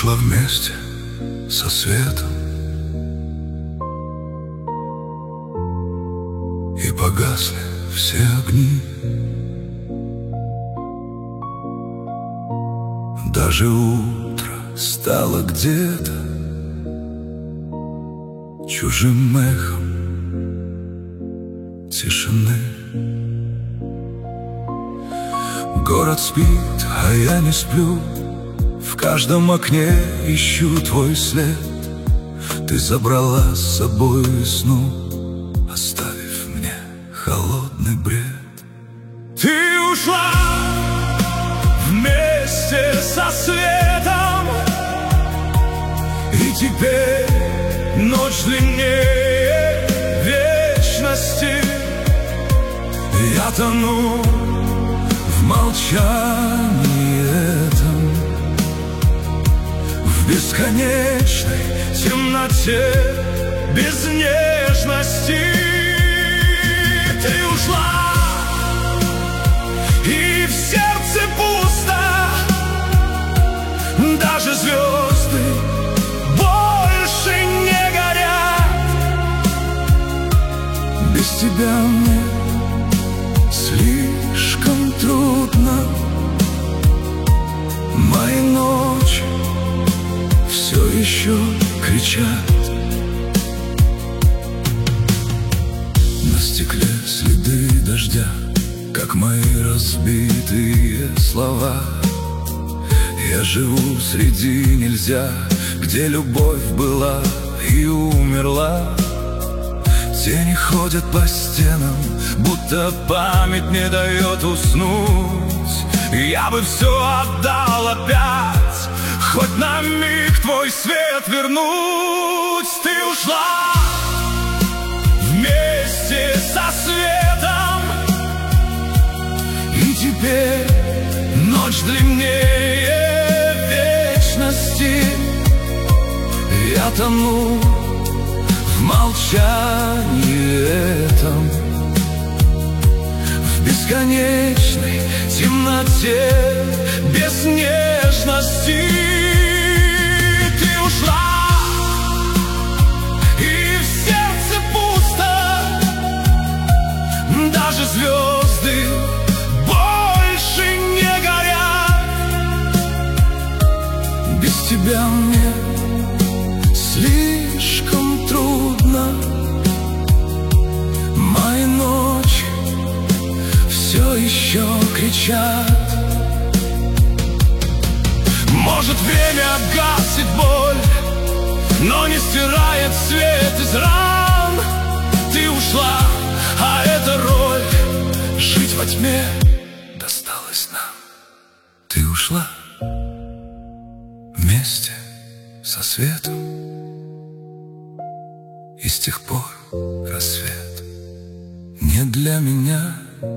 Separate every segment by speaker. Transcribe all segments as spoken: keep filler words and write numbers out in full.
Speaker 1: ушла вместе со светом, и погасли все огни. Даже утро стало где-то чужим эхом тишины. Город спит, а я не сплю, в каждом окне ищу твой след. Ты забрала с собой весну, оставив мне холодный бред.
Speaker 2: Ты ушла вместе со светом, и теперь ночь длиннее вечности. Я тону в молчании этом, в бесконечной темноте, без нежности. Ты ушла, и в сердце пусто, даже звезды больше не горят.
Speaker 1: Без тебя мне слишком трудно, мои ночи все еще кричат. На стекле следы дождя, как мои разбитые слова. Я живу среди нельзя, где любовь была и умерла. Тени ходят по стенам, будто память не дает уснуть. Я бы все отдал опять, хоть на миг твой свет вернуть. Ты ушла вместе со светом, и теперь
Speaker 2: ночь длиннее вечности.
Speaker 1: Я тону в молчании этом, в бесконечной темноте,
Speaker 2: без нежности. Ты ушла, и в сердце пусто, даже звезды больше не горят.
Speaker 1: Без тебя мне слишком трудно, мои ночи все еще кричат.
Speaker 2: Может, время гасит боль, но не стирает свет из ран. Ты ушла, а эта роль жить во тьме досталась нам.
Speaker 1: Ты ушла вместе со светом, и с тех пор рассвет не для меня.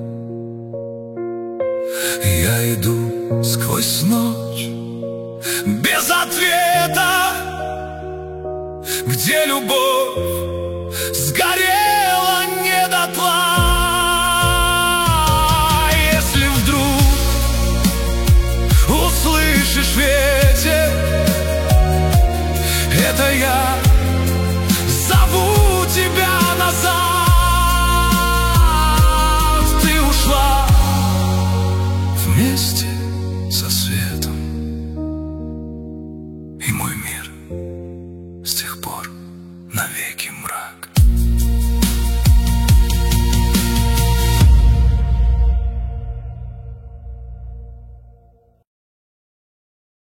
Speaker 1: Я иду сквозь ночь
Speaker 2: без ответа, где любовь